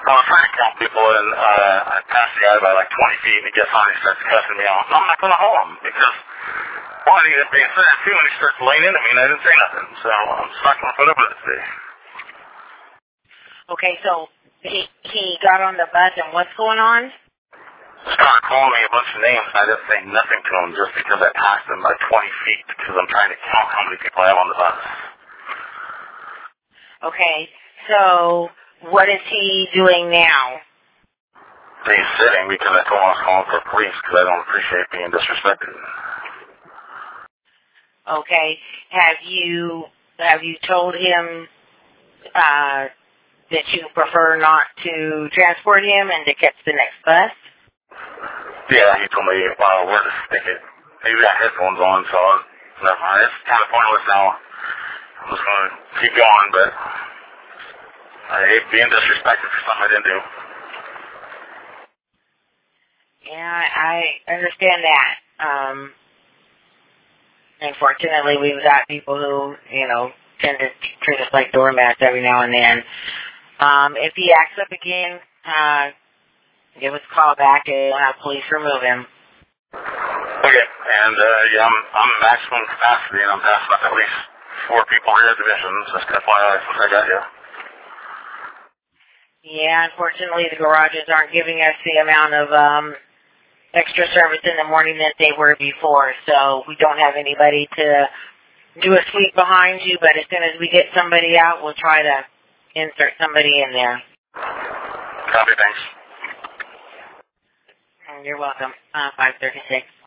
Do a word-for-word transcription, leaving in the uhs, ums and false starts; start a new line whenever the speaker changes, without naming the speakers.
I was trying to count people, and uh, I passed the guy by like twenty feet, and he gets on and he starts cussing me out. No, I'm not going to haul him, because one, he didn't being said, two, and he starts laying into me, and I didn't say nothing. So I'm just not going to put up with it today.
Okay, so he, he got on the bus, and what's going on?
Started calling me a bunch of names, and I didn't say nothing to him just because I passed him by twenty feet, because I'm trying to count how many people I have on the bus.
Okay, so what is he doing now?
He's sitting because I told him I was calling for police because I don't appreciate being disrespected.
Okay, have you have you told him uh, that you prefer not to transport him and to catch the next bus?
Yeah, he told me uh, where to stick it. He's got headphones on, so never mind. It's kind of pointless now. I'm just going to keep going, but I hate being disrespected for something I didn't do.
Yeah, I understand that. Um, unfortunately, we've got people who, you know, tend to treat us like doormats every now and then. Um, if he acts up again, uh, give us a call back and we'll have police remove him.
Okay, and uh, yeah, I'm, I'm maximum capacity, and I'm passing up at least four people here at divisions. Just F Y I, since I got here.
Yeah, unfortunately, the garages aren't giving us the amount of um, extra service in the morning that they were before, so we don't have anybody to do a sweep behind you, but as soon as we get somebody out, we'll try to insert somebody in there.
Copy, thanks.
You're welcome. Uh, five thirty-six.